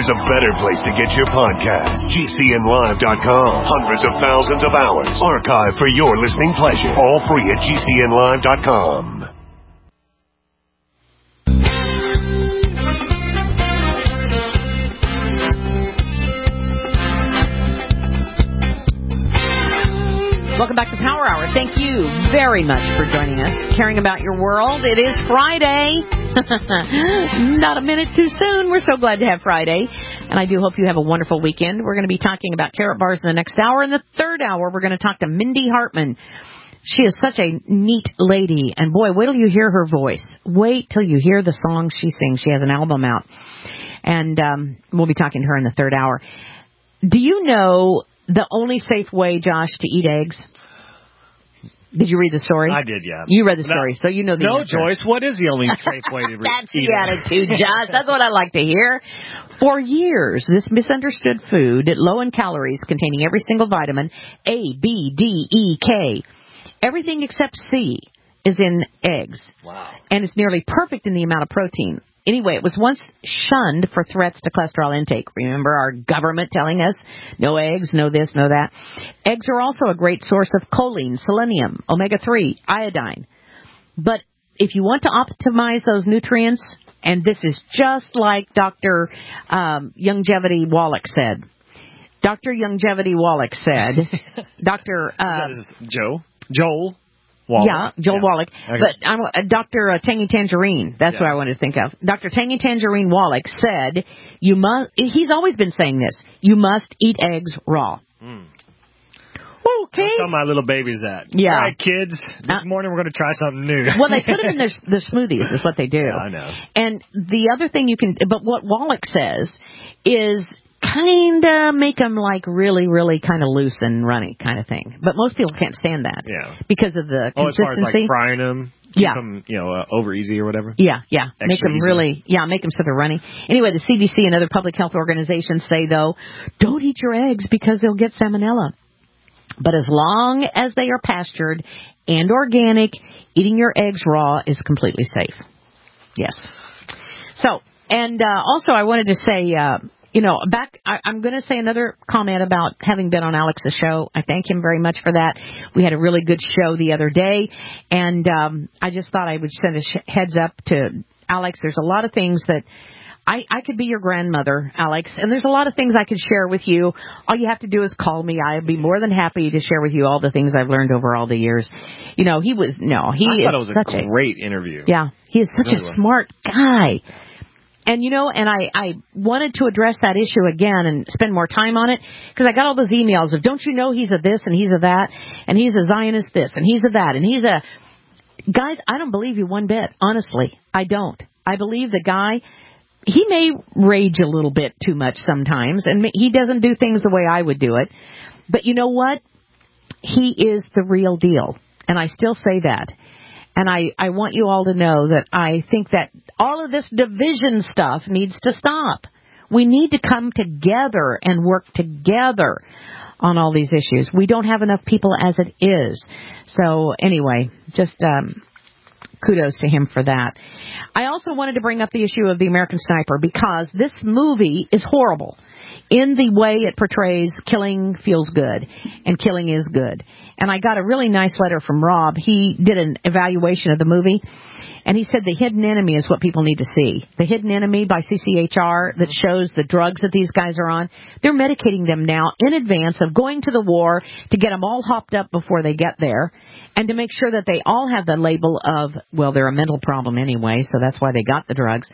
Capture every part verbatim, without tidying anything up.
there's a better place to get your podcast. G C N live dot com. Hundreds of thousands of hours archived for your listening pleasure. All free at G C N live dot com. Welcome back to Power Hour. Thank you very much for joining us, caring about your world. It is Friday. Not a minute too soon. We're so glad to have Friday. And I do hope you have a wonderful weekend. We're going to be talking about carrot bars in the next hour. In the third hour, we're going to talk to Mindy Hartman. She is such a neat lady. And boy, wait till you hear her voice. Wait till you hear the songs she sings. She has an album out. And um, we'll be talking to her in the third hour. Do you know the only safe way, Josh, to eat eggs? Did you read the story? I did, yeah. You read the story, no, so you know the no, answer. No, Joyce, what is the only safe way to re- That's eat the attitude, Josh. That's what I like to hear. For years, this misunderstood food, low in calories, containing every single vitamin, A, B, D, E, K, everything except C, is in eggs. Wow. And it's nearly perfect in the amount of protein. Anyway, it was once shunned for threats to cholesterol intake. Remember our government telling us, no eggs, no this, no that. Eggs are also a great source of choline, selenium, omega three, iodine. But if you want to optimize those nutrients, and this is just like Doctor Um, Longevity Wallach said. Doctor Longevity Wallach said, Doctor Uh, Is that Joe? Joel? Wallach. Yeah, Joel yeah. Wallach. Okay. But I'm, uh, Doctor Uh, Tangy Tangerine, that's yeah. what I wanted to think of. Doctor Tangy Tangerine Wallach said, you must, he's always been saying this, you must eat eggs raw. Mm. Okay. Don't tell my little babies that. Yeah. All right, kids, this uh, morning we're going to try something new. Well, they put it in their, their smoothies is what they do. Yeah, I know. And the other thing you can, but what Wallach says is, kind of make them like really, really kind of loose and runny kind of thing. But most people can't stand that. Yeah. Because of the oh, consistency. as far as like frying them, keep yeah. them, you know, uh, over easy or whatever. Yeah, yeah. Extra make them easy. really, yeah, make them so they're runny. Anyway, the C D C and other public health organizations say, though, don't eat your eggs because they'll get salmonella. But as long as they are pastured and organic, eating your eggs raw is completely safe. Yes. So, and uh, also I wanted to say, uh, You know, back, I, I'm going to say another comment about having been on Alex's show. I thank him very much for that. We had a really good show the other day, and um, I just thought I would send a sh- heads up to Alex. There's a lot of things that I, I could be your grandmother, Alex, and there's a lot of things I could share with you. All you have to do is call me. I'd be more than happy to share with you all the things I've learned over all the years. You know, he was, no, he I is thought it was such a great a, interview. Yeah, he is such really a smart guy. And, you know, and I, I wanted to address that issue again and spend more time on it because I got all those emails of, don't you know he's a this and he's a that and he's a Zionist this and he's a that and he's a... Guys, I don't believe you one bit. Honestly, I don't. I believe the guy, he may rage a little bit too much sometimes and he doesn't do things the way I would do it. But you know what? He is the real deal. And I still say that. And I, I want you all to know that I think that all of this division stuff needs to stop. We need to come together and work together on all these issues. We don't have enough people as it is. So anyway, just um, kudos to him for that. I also wanted to bring up the issue of the American Sniper because this movie is horrible in the way it portrays killing feels good and killing is good. And I got a really nice letter from Rob. He did an evaluation of the movie, and he said the hidden enemy is what people need to see. The hidden enemy by C C H R that shows the drugs that these guys are on. They're medicating them now in advance of going to the war to get them all hopped up before they get there and to make sure that they all have the label of, well, they're a mental problem anyway, so that's why they got the drugs.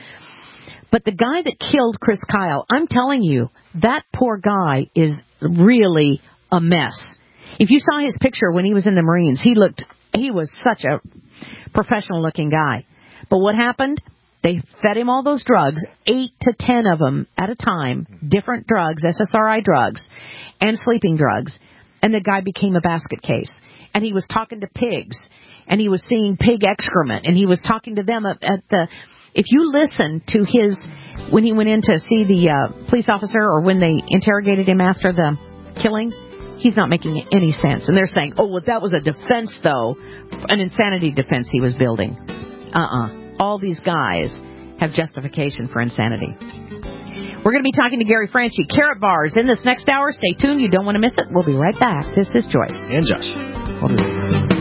But the guy that killed Chris Kyle, I'm telling you, that poor guy is really a mess. If you saw his picture when he was in the Marines, he looked, he was such a professional-looking guy. But what happened? They fed him all those drugs, eight to ten of them at a time, different drugs, S S R I drugs, and sleeping drugs. And the guy became a basket case. And he was talking to pigs, and he was seeing pig excrement, and he was talking to them at, at the... If you listen to his, when he went in to see the uh, police officer or when they interrogated him after the killing, he's not making any sense. And they're saying, oh, well, that was a defense, though, an insanity defense he was building. Uh-uh. All these guys have justification for insanity. We're going to be talking to Gary Franchi, Carrot Bars, in this next hour. Stay tuned. You don't want to miss it. We'll be right back. This is Joyce. And Josh.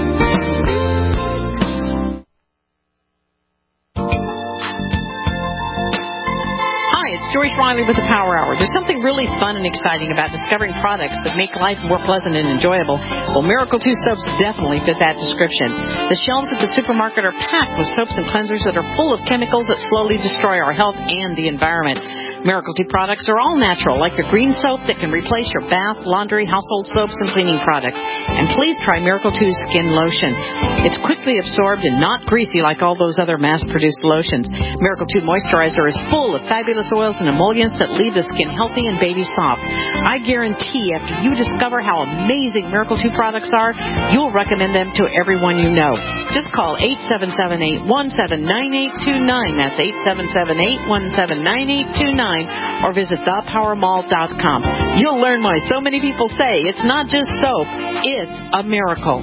Joyce Riley with the Power Hour. There's something really fun and exciting about discovering products that make life more pleasant and enjoyable. Well, Miracle two soaps definitely fit that description. The shelves at the supermarket are packed with soaps and cleansers that are full of chemicals that slowly destroy our health and the environment. Miracle two products are all natural, like your green soap that can replace your bath, laundry, household soaps, and cleaning products. And please try Miracle two Skin Lotion. It's quickly absorbed and not greasy like all those other mass-produced lotions. Miracle two Moisturizer is full of fabulous oils and emollients that leave the skin healthy and baby soft. I guarantee after you discover how amazing Miracle two products are, you'll recommend them to everyone you know. Just call eight seven seven, eight one seven, nine eight two nine. That's eight seven seven, eight one seven, nine eight two nine. Or visit the power mall dot com. You'll learn why so many people say it's not just soap, it's a miracle.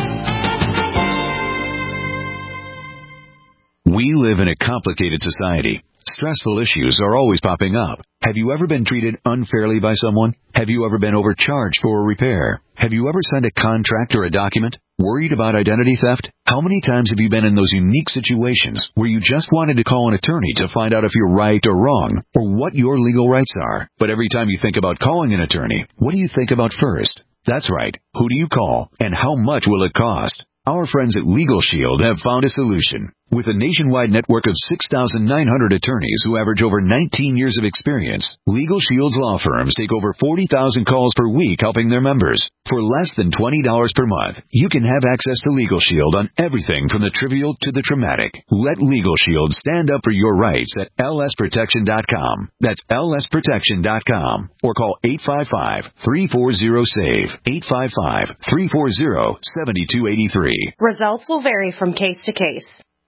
We live in a complicated society. Stressful issues are always popping up. Have you ever been treated unfairly by someone? Have you ever been overcharged for a repair? Have you ever signed a contract or a document? Worried about identity theft? How many times have you been in those unique situations where you just wanted to call an attorney to find out if you're right or wrong, or what your legal rights are? But every time you think about calling an attorney, what do you think about first? That's right. Who do you call, and how much will it cost? Our friends at Legal Shield have found a solution. With a nationwide network of six thousand nine hundred attorneys who average over nineteen years of experience, Legal Shield's law firms take over forty thousand calls per week helping their members. For less than twenty dollars per month, you can have access to Legal Shield on everything from the trivial to the traumatic. Let Legal Shield stand up for your rights at L S protection dot com. That's L S protection dot com. Or call eight five five, three four zero, SAVE, eight five five, three four zero, seven two eight three. Results will vary from case to case.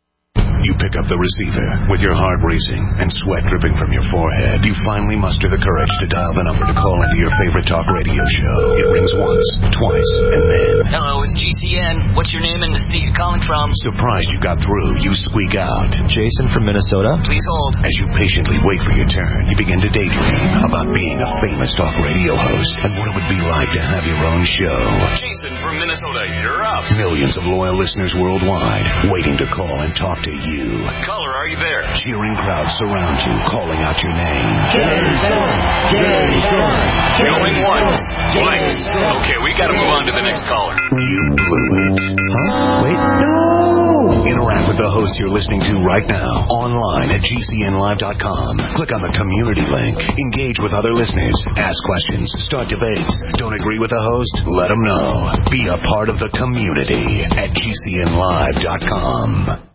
You pick up the receiver with your heart racing and sweat dripping from your forehead. You finally muster the courage to dial the number to call into your favorite talk radio show. It rings once, twice, and then... Hello, it's G C N. What's your name and the state you're calling from? Surprised you got through, you squeak out. Jason from Minnesota. Please hold. As you patiently wait for your turn, you begin to daydream about being a famous talk radio host and what it would be like to have your own show. Jason from Minnesota, you're up. Millions of loyal listeners worldwide waiting to call and talk to you. You. Caller, are you there? Cheering crowds surround you, calling out your name. Jason! Jason! Going once, twice. Okay, we gotta move on to the next caller. You blew it. Huh? Wait. No! Interact with the host you're listening to right now, online at G C N live dot com. Click on the community link. Engage with other listeners. Ask questions. Start debates. Don't agree with the host? Let them know. Be a part of the community at G C N live dot com.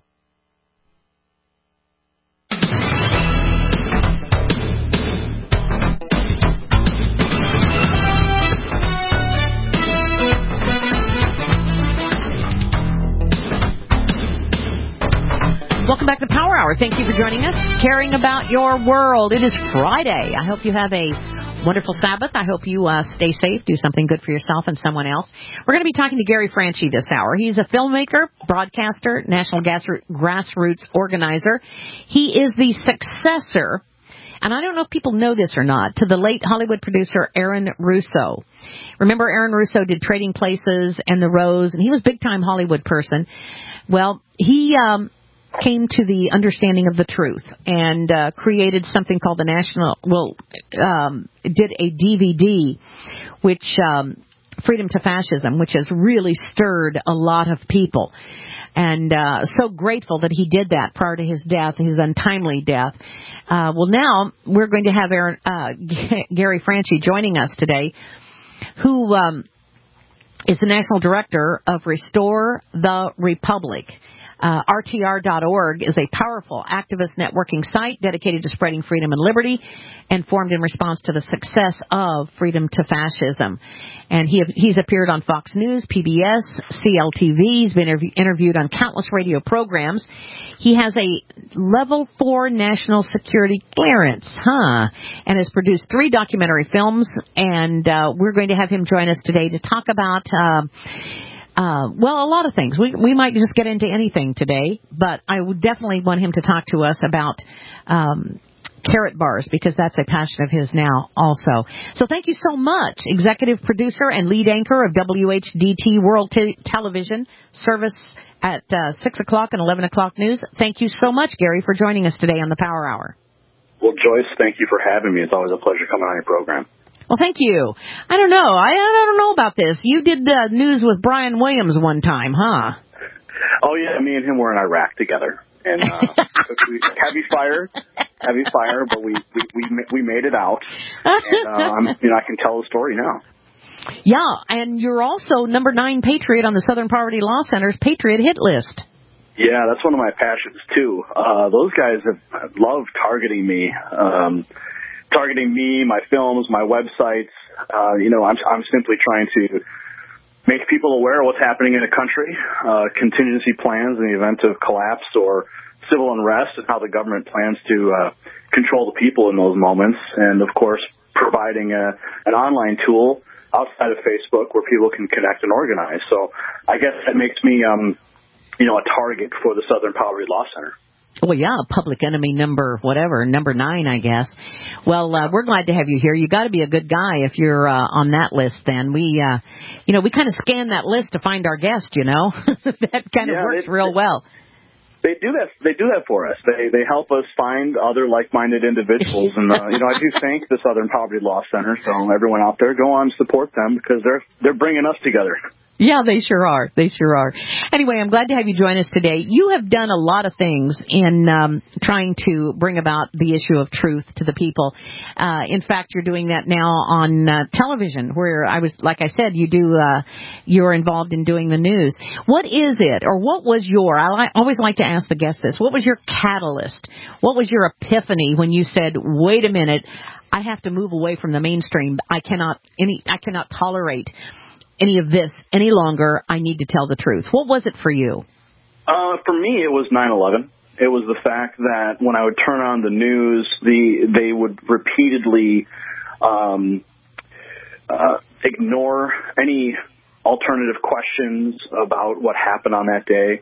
Welcome back to Power Hour. Thank you for joining us, caring about your world. It is Friday. I hope you have a wonderful Sabbath. I hope you uh, stay safe, do something good for yourself and someone else. We're going to be talking to Gary Franchi this hour. He's a filmmaker, broadcaster, national grassroots organizer. He is the successor, and I don't know if people know this or not, to the late Hollywood producer Aaron Russo. Remember, Aaron Russo did Trading Places and The Rose, and he was a big-time Hollywood person. Well, he... um came to the understanding of the truth and uh, created something called the National, well, um, did a D V D, which, um, Freedom to Fascism, which has really stirred a lot of people. And uh, so grateful that he did that prior to his death, his untimely death. Uh, well, now we're going to have Aaron, uh, Gary Franchi joining us today, who um, is the National Director of Restore the Republic. Uh, R T R dot org is a powerful activist networking site dedicated to spreading freedom and liberty and formed in response to the success of Freedom to Fascism. And he he's appeared on Fox News, P B S, C L T V. He's been interview, interviewed on countless radio programs. He has a level four national security clearance, huh? And has produced three documentary films. And uh, we're going to have him join us today to talk about... Uh, Uh, well, a lot of things. We we might just get into anything today, but I would definitely want him to talk to us about um, Carrot Bars, because that's a passion of his now also. So thank you so much, executive producer and lead anchor of W H D T World T- Television Service at uh, six o'clock and eleven o'clock news. Thank you so much, Gary, for joining us today on the Power Hour. Well, Joyce, thank you for having me. It's always a pleasure coming on your program. Well, thank you. I don't know. I, I don't know about this. You did uh, news with Brian Williams one time, huh? Oh, yeah. Me and him were in Iraq together. And uh, we, heavy fire, heavy fire, but we we we, we made it out. And, uh, I'm, you know, I can tell the story now. Yeah, and you're also number nine Patriot on the Southern Poverty Law Center's Patriot Hit List. Yeah, that's one of my passions, too. Uh, those guys have loved targeting me. Um targeting me, my films, my websites. Uh, you know, I'm, I'm simply trying to make people aware of what's happening in the country, uh, contingency plans in the event of collapse or civil unrest, and how the government plans to uh, control the people in those moments. And, of course, providing a, an online tool outside of Facebook where people can connect and organize. So I guess that makes me, um, you know, a target for the Southern Poverty Law Center. Well, yeah, public enemy number whatever, number nine, I guess. Well, uh, we're glad to have you here. You got to be a good guy if you're uh, on that list. Then we, uh, you know, we kind of scan that list to find our guest. You know, that kind of yeah, works they, real they, well. They do that. They do that for us. They they help us find other like-minded individuals. And uh, you know, I do thank the Southern Poverty Law Center. So everyone out there, go on, support them, because they're they're bringing us together. Yeah, they sure are. They sure are. Anyway, I'm glad to have you join us today. You have done a lot of things in um, trying to bring about the issue of truth to the people. Uh, in fact, you're doing that now on uh, television, where I was, like I said, you do. Uh, you're involved in doing the news. What is it, or what was your? I li- always like to ask the guests this. What was your catalyst? What was your epiphany when you said, "Wait a minute, I have to move away from the mainstream. I cannot any. I cannot tolerate any of this any longer. I need to tell the truth." What was it for you? Uh, for me, it was nine eleven. It was the fact that when I would turn on the news, the they would repeatedly um, uh, ignore any alternative questions about what happened on that day.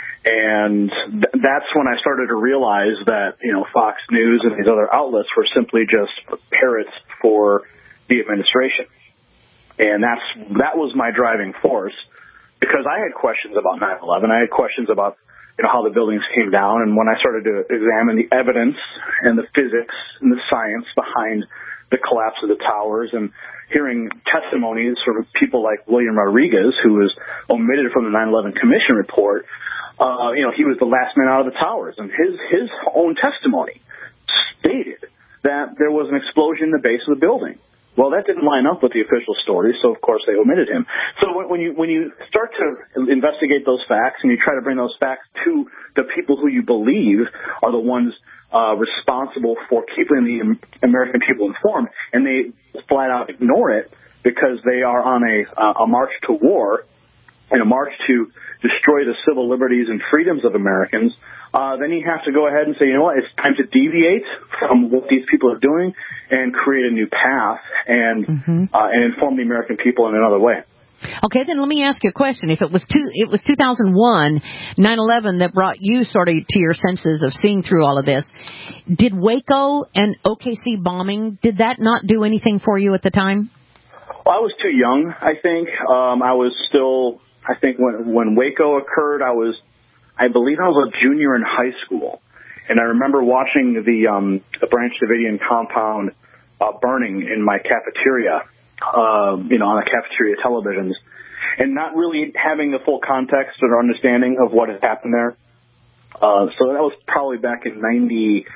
And th- that's when I started to realize that, you know, Fox News and these other outlets were simply just parrots for the administration. And that's that was my driving force, because I had questions about nine eleven. I had questions about, you know, how the buildings came down. And when I started to examine the evidence and the physics and the science behind the collapse of the towers, and hearing testimonies from people like William Rodriguez, who was omitted from the nine eleven Commission report, uh, you know, he was the last man out of the towers. And his, his own testimony stated that there was an explosion in the base of the building. Well, that didn't line up with the official story, so of course they omitted him. So when you when you start to investigate those facts and you try to bring those facts to the people who you believe are the ones uh, responsible for keeping the American people informed, and they flat out ignore it because they are on a uh, a march to war and a march to destroy the civil liberties and freedoms of Americans, uh, then you have to go ahead and say, you know what, it's time to deviate from what these people are doing and create a new path and mm-hmm. uh, and inform the American people in another way. Okay, then let me ask you a question. If it was two, it was two thousand one, nine eleven that brought you sort of to your senses of seeing through all of this, did Waco and O K C bombing, did that not do anything for you at the time? Well, I was too young, I think. Um, I was still... I think when when Waco occurred, I was, I believe I was a junior in high school, and I remember watching the um, the Branch Davidian compound uh, burning in my cafeteria, uh, you know, on the cafeteria televisions, and not really having the full context or understanding of what had happened there. Uh, so that was probably back in ninety.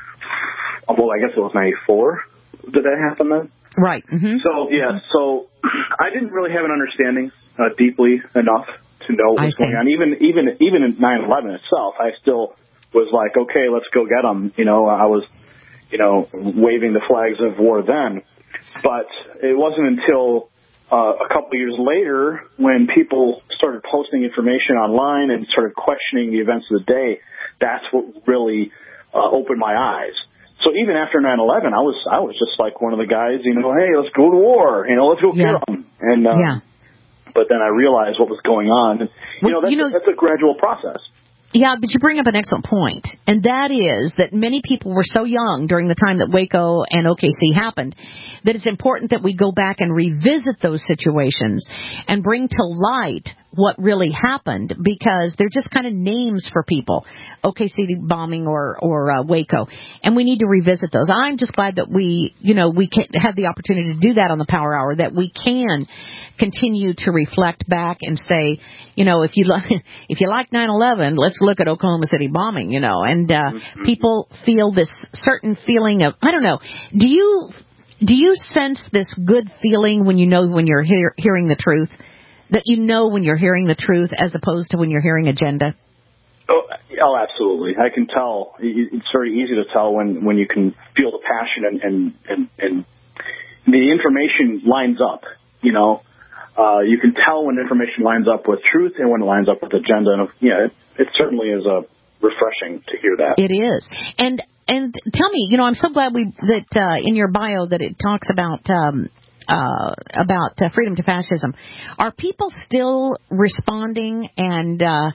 Well, I guess it was ninety-four. Did that happen then? Right. Mm-hmm. So yeah, so I didn't really have an understanding Uh, deeply enough to know what was going on. Even even even in nine eleven itself, I still was like, okay, let's go get them. You know, I was, you know, waving the flags of war then. But it wasn't until uh, a couple of years later when people started posting information online and started questioning the events of the day, that's what really uh, opened my eyes. So even after nine eleven, I was I was just like one of the guys, you know, hey, let's go to war. You know, let's go yeah. kill them. And uh, yeah. But then I realized what was going on. And, you well, know, that's, you know, that's a gradual process. Yeah, but you bring up an excellent point, and that is that many people were so young during the time that Waco and O K C happened that it's important that we go back and revisit those situations and bring to light what really happened, because they're just kind of names for people, O K C bombing or or uh, Waco, and we need to revisit those. I'm just glad that we, you know, we can have the opportunity to do that on the Power Hour, that we can continue to reflect back and say, you know, if you like, if you like nine eleven, let's look at Oklahoma City bombing, you know, and uh, mm-hmm. people feel this certain feeling of, I don't know, do you do you sense this good feeling when you know when you're hear, hearing the truth? That you know when you're hearing the truth as opposed to when you're hearing agenda? Oh, oh, absolutely. I can tell. It's very easy to tell when, when you can feel the passion and, and, and, and the information lines up, you know. Uh, you can tell when information lines up with truth and when it lines up with agenda. And, yeah, it, it certainly is uh, refreshing to hear that. It is. And and tell me, you know, I'm so glad we that uh, in your bio that it talks about um, Uh, about uh, freedom to fascism. Are people still responding, and uh,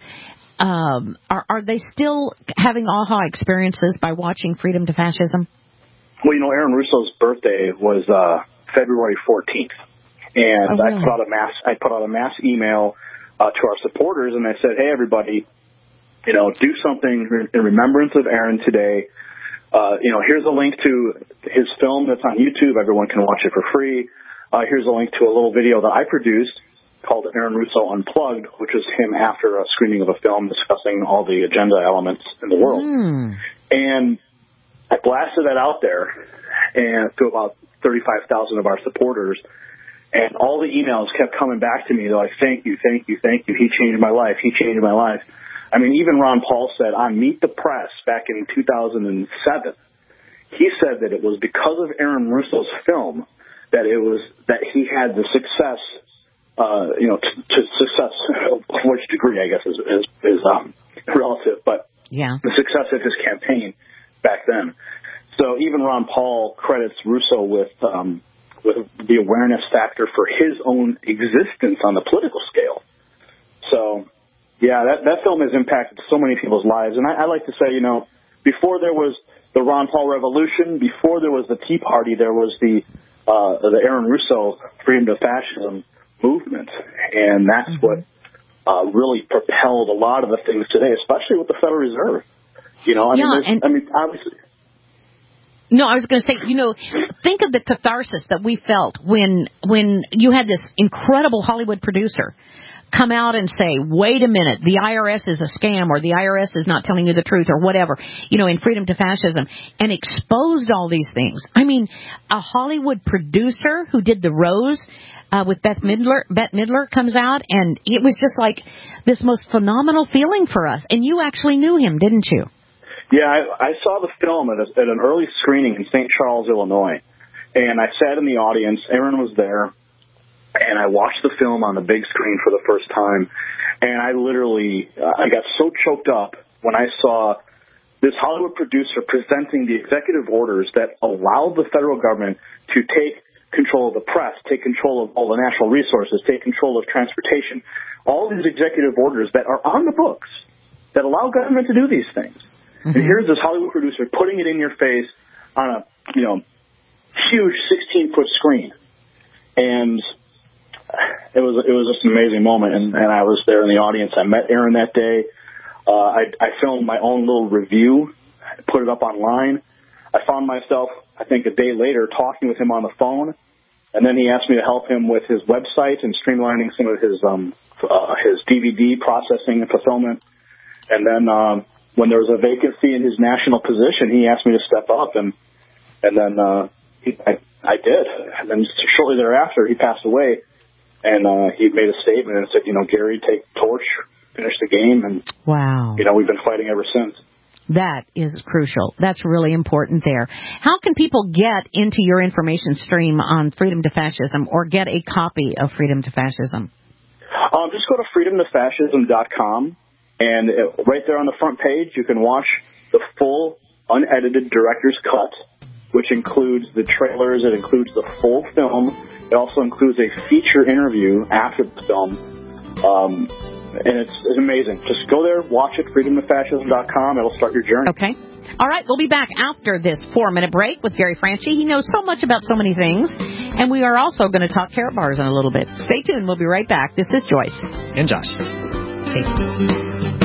um, are, are they still having aha experiences by watching Freedom to Fascism? Well, you know, Aaron Russo's birthday was uh, February fourteenth, and oh, really? I put out a mass I put out a mass email uh, to our supporters, and I said, "Hey, everybody, you know, do something in remembrance of Aaron today. Uh, you know, here's a link to his film that's on YouTube. Everyone can watch it for free. Uh, here's a link to a little video that I produced called Aaron Russo Unplugged, which is him after a screening of a film discussing all the agenda elements in the world." Mm. And I blasted that out there and to about thirty-five thousand of our supporters. And all the emails kept coming back to me. They're like, thank you, thank you, thank you. He changed my life. He changed my life. I mean, even Ron Paul said on Meet the Press back in two thousand seven, he said that it was because of Aaron Russo's film that it was that he had the success, uh, you know, to, to success, which degree I guess is is, is um, relative, but yeah, the success of his campaign back then. So even Ron Paul credits Russo with um, with the awareness factor for his own existence on the political scale. So. Yeah, that, that film has impacted so many people's lives. And I, I like to say, you know, before there was the Ron Paul Revolution, before there was the Tea Party, there was the uh, the Aaron Russo Freedom to Fascism movement. And that's mm-hmm. what uh, really propelled a lot of the things today, especially with the Federal Reserve. You know, I yeah, mean, and- I mean, obviously... No, I was going to say, you know, think of the catharsis that we felt when when you had this incredible Hollywood producer come out and say, wait a minute, the I R S is a scam, or the I R S is not telling you the truth, or whatever, you know, in Freedom to Fascism, and exposed all these things. I mean, a Hollywood producer who did The Rose uh, with Bette Midler, Bette Midler comes out, and it was just like this most phenomenal feeling for us. And you actually knew him, didn't you? Yeah, I, I saw the film at, a, at an early screening in Saint Charles, Illinois, and I sat in the audience. Aaron was there. And I watched the film on the big screen for the first time, and I literally, uh, I got so choked up when I saw this Hollywood producer presenting the executive orders that allowed the federal government to take control of the press, take control of all the natural resources, take control of transportation, all these executive orders that are on the books that allow government to do these things. Mm-hmm. And here's this Hollywood producer putting it in your face on a, you know, huge sixteen-foot screen. And It was it was just an amazing moment, and, and I was there in the audience. I met Aaron that day. Uh, I, I filmed my own little review, put it up online. I found myself, I think, a day later talking with him on the phone, and then he asked me to help him with his website and streamlining some of his um, uh, his D V D processing and fulfillment. And then um, when there was a vacancy in his national position, he asked me to step up, and and then uh, he, I, I did. And then shortly thereafter, he passed away. And uh, he made a statement and said, you know, Gary, take torch, finish the game. And, wow. you know, we've been fighting ever since. That is crucial. That's really important there. How can people get into your information stream on Freedom to Fascism or get a copy of Freedom to Fascism? Um, just go to freedom to fascism dot com. And it, right there on the front page, you can watch the full, unedited director's cut, which includes the trailers. It includes the full film. It also includes a feature interview after the film. Um, and it's, it's amazing. Just go there, watch it, freedom to fascism dot com. It'll start your journey. Okay. All right, we'll be back after this four-minute break with Gary Franchi. He knows so much about so many things, and we are also going to talk carrot bars in a little bit. Stay tuned. We'll be right back. This is Joyce. And Josh. Stay tuned.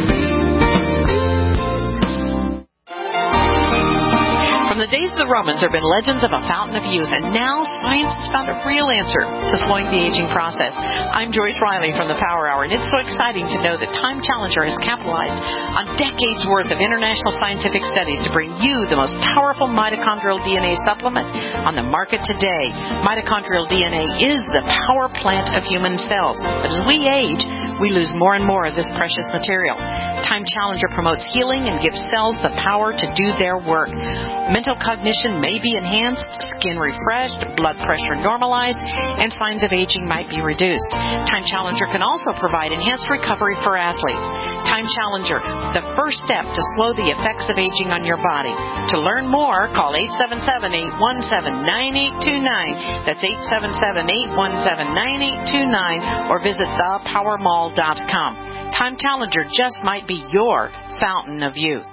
From the days of the Romans, there have been legends of a fountain of youth, and now science has found a real answer to slowing the aging process. I'm Joyce Riley from the Power Hour, and it's so exciting to know that Time Challenger has capitalized on decades' worth of international scientific studies to bring you the most powerful mitochondrial D N A supplement on the market today. Mitochondrial D N A is the power plant of human cells, but as we age, we lose more and more of this precious material. Time Challenger promotes healing and gives cells the power to do their work. Mental cognition may be enhanced, skin refreshed, blood pressure normalized, and signs of aging might be reduced. Time Challenger can also provide enhanced recovery for athletes. Time Challenger, the first step to slow the effects of aging on your body. To learn more, call eight seven seven, eight one seven, nine eight two nine. That's eight seven seven, eight one seven, nine eight two nine, or visit the power mall dot com. Time Challenger just might be your fountain of youth.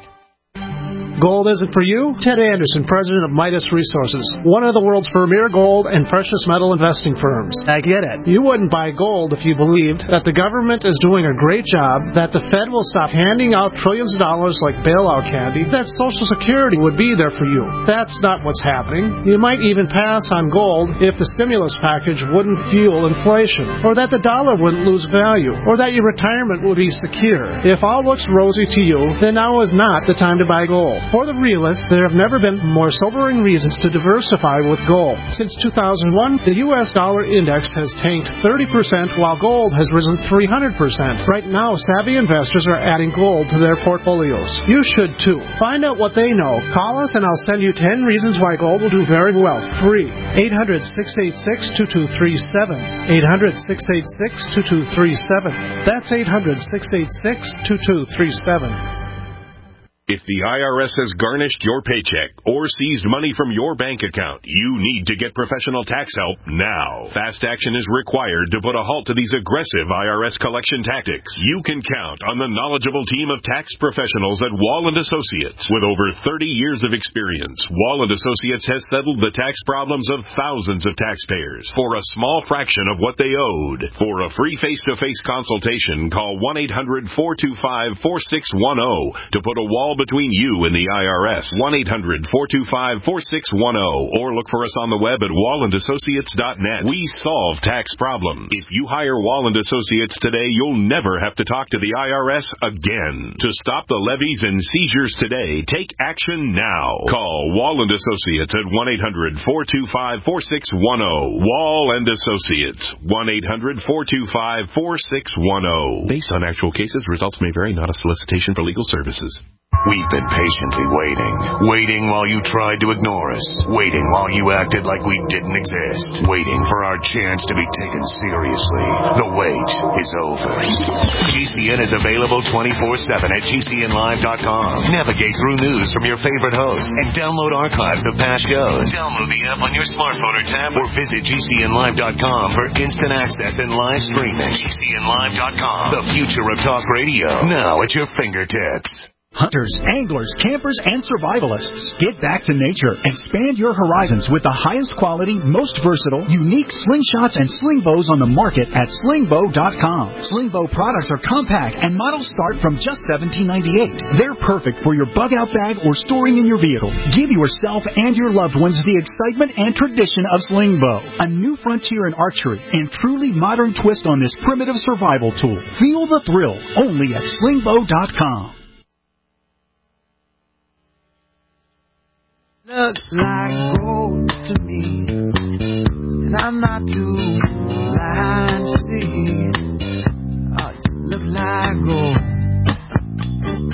Gold isn't for you? Ted Anderson, president of Midas Resources, one of the world's premier gold and precious metal investing firms. I get it. You wouldn't buy gold if you believed that the government is doing a great job, that the Fed will stop handing out trillions of dollars like bailout candy, that Social Security would be there for you. That's not what's happening. You might even pass on gold if the stimulus package wouldn't fuel inflation, or that the dollar wouldn't lose value, or that your retirement would be secure. If all looks rosy to you, then now is not the time to buy gold. For the realists, there have never been more sobering reasons to diversify with gold. Since two thousand one, the U S dollar index has tanked thirty percent while gold has risen three hundred percent. Right now, savvy investors are adding gold to their portfolios. You should too. Find out what they know. Call us and I'll send you ten reasons why gold will do very well. Free. eight hundred, six eight six, two two three seven. eight hundred, six eight six, two two three seven. That's eight hundred, six eight six, two two three seven. If the I R S has garnished your paycheck or seized money from your bank account, you need to get professional tax help now. Fast action is required to put a halt to these aggressive I R S collection tactics. You can count on the knowledgeable team of tax professionals at Wall and Associates. With over thirty years of experience, Wall and Associates has settled the tax problems of thousands of taxpayers for a small fraction of what they owed. For a free face-to-face consultation, call one eight hundred, four two five, four six one zero to put a wall between you and the I R S. one eight hundred, four two five, four six one zero, or look for us on the web at wall and associates dot net. We solve tax problems. If you hire Wall and Associates today, you'll never have to talk to the I R S again. To stop the levies and seizures today, take action now. Call Wall and Associates at one eight hundred, four two five, four six one zero. Wall and Associates, one eight hundred, four two five, four six one zero. Based on actual cases, results may vary, not a solicitation for legal services. We've been patiently waiting. Waiting while you tried to ignore us. Waiting while you acted like we didn't exist. Waiting for our chance to be taken seriously. The wait is over. G C N is available twenty-four seven at G C N live dot com. Navigate through news from your favorite hosts and download archives of past shows. Download the app on your smartphone or tab or visit G C N live dot com for instant access and live streaming. G C N live dot com. The future of talk radio. Now at your fingertips. Hunters, anglers, campers, and survivalists. Get back to nature. Expand your horizons with the highest quality, most versatile, unique slingshots and sling bows on the market at sling bow dot com. Sling bow products are compact and models start from just seventeen ninety-eight. They're perfect for your bug-out bag or storing in your vehicle. Give yourself and your loved ones the excitement and tradition of sling bow. A new frontier in archery and truly modern twist on this primitive survival tool. Feel the thrill only at sling bow dot com. Looks like gold to me, and I'm not too blind to see. Oh, you look like gold.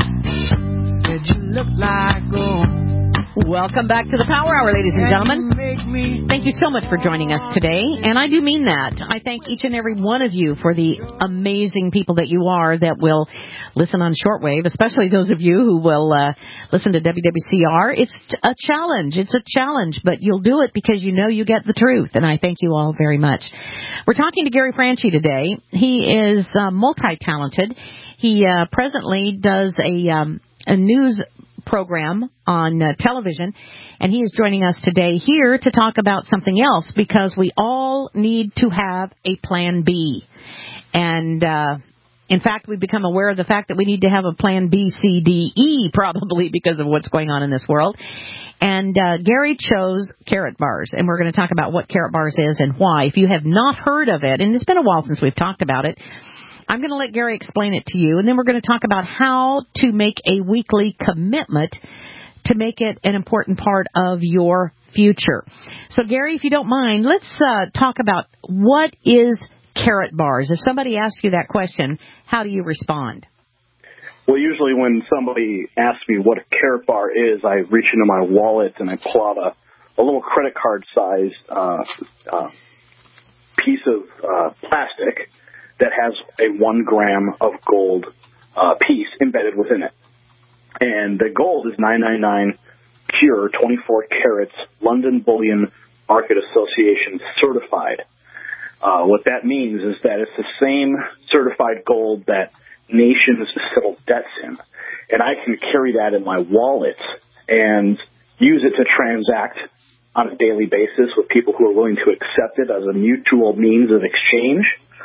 Said you look like gold. Welcome back to the Power Hour, ladies and gentlemen. Thank you so much for joining us today, and I do mean that. I thank each and every one of you for the amazing people that you are that will listen on shortwave, especially those of you who will uh, listen to W W C R. It's a challenge. It's a challenge, but you'll do it because you know you get the truth, and I thank you all very much. We're talking to Gary Franchi today. He is uh, multi-talented. He uh, presently does a, um, a news program on uh, television, and he is joining us today here to talk about something else because we all need to have a plan B. And uh, in fact, we've become aware of the fact that we need to have a plan B, C, D, E probably because of what's going on in this world. And uh, Gary chose Carrot Bars, and we're going to talk about what Carrot Bars is and why. If you have not heard of it, and it's been a while since we've talked about it, I'm going to let Gary explain it to you, and then we're going to talk about how to make a weekly commitment to make it an important part of your future. So, Gary, if you don't mind, let's uh, talk about what is Carrot Bars. If somebody asks you that question, how do you respond? Well, usually when somebody asks me what a Carrot Bar is, I reach into my wallet and I pull out a, a little credit card-sized uh, uh, piece of uh, plastic that has a one gram of gold uh, piece embedded within it. And the gold is nine ninety-nine pure, twenty-four carats, London Bullion Market Association certified. Uh, what that means is that it's the same certified gold that nations settle debts in. And I can carry that in my wallet and use it to transact on a daily basis with people who are willing to accept it as a mutual means of exchange.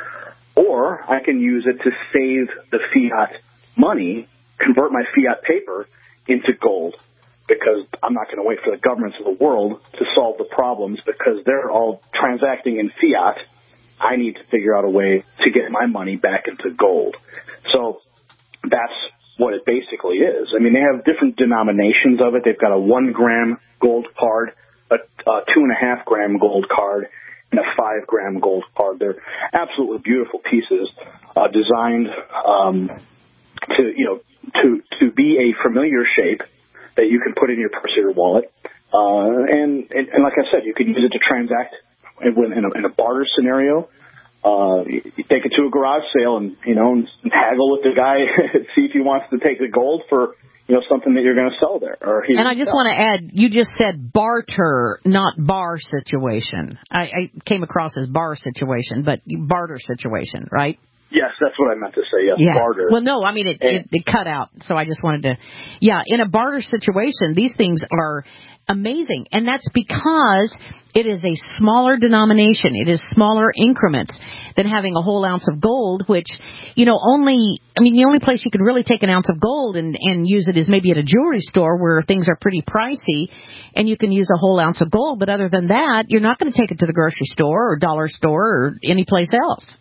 Or I can use it to save the fiat money, convert my fiat paper into gold, because I'm not going to wait for the governments of the world to solve the problems because they're all transacting in fiat. I need to figure out a way to get my money back into gold. So that's what it basically is. I mean, they have different denominations of it. They've got a one gram gold card, a, a two and a half gram gold card, and a five gram gold card. They're absolutely beautiful pieces, uh, designed um, to, you know, to to be a familiar shape that you can put in your purse or your wallet. Uh, and, and and like I said, you can use it to transact in a, in a barter scenario. Uh, you take it to a garage sale and, you know, and haggle with the guy, see if he wants to take the gold for, you know, something that you're going to sell there. Or and I just want to add, you just said barter, not bar situation. I, I came across as bar situation, but barter situation, right? Yes, that's what I meant to say. Yes, yeah. Barter. Well, no, I mean, it, it, it cut out, so I just wanted to, yeah, in a barter situation, these things are amazing, and that's because it is a smaller denomination. It is smaller increments than having a whole ounce of gold, which, you know, only, I mean, the only place you could really take an ounce of gold and, and use it is maybe at a jewelry store where things are pretty pricey, and you can use a whole ounce of gold, but other than that, you're not going to take it to the grocery store or dollar store or any place else.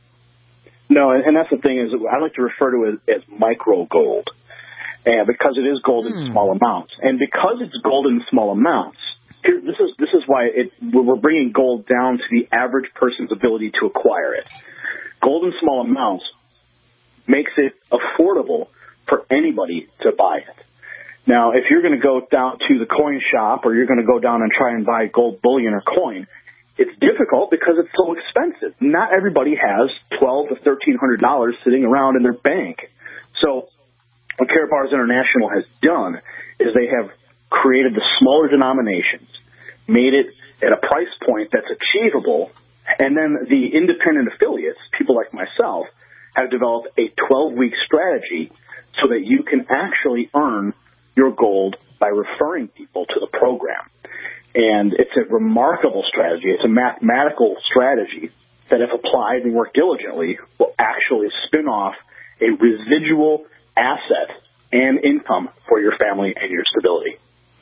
No, and that's the thing is I like to refer to it as micro gold, and because it is gold in mm. small amounts, and because it's gold in small amounts, here, this is this is why it, we're bringing gold down to the average person's ability to acquire it. Gold in small amounts makes it affordable for anybody to buy it. Now, if you're going to go down to the coin shop or you're going to go down and try and buy gold bullion or coin, it's difficult because it's so expensive. Not everybody has twelve to thirteen hundred dollars sitting around in their bank. So what Carrot Bars International has done is they have created the smaller denominations, made it at a price point that's achievable, and then the independent affiliates, people like myself, have developed a twelve-week strategy so that you can actually earn your gold by referring people to the program. And it's a remarkable strategy. It's a mathematical strategy that, if applied and worked diligently, will actually spin off a residual asset and income for your family and your stability.